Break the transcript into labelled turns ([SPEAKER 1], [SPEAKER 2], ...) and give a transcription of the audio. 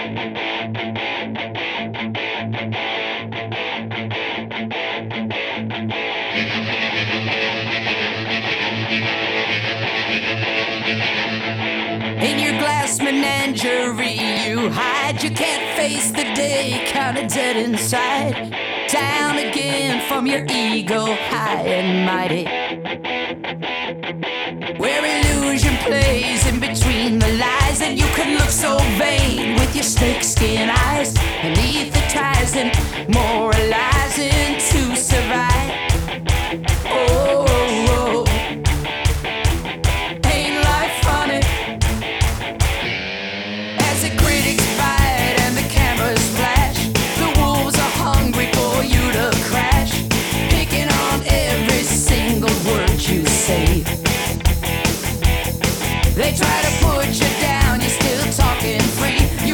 [SPEAKER 1] In your glass menagerie you hide. You can't face the day, kinda dead inside. Down again from your ego, high and mighty, where illusion plays in between the lies. And you can look so vain with your snakeskin eyes.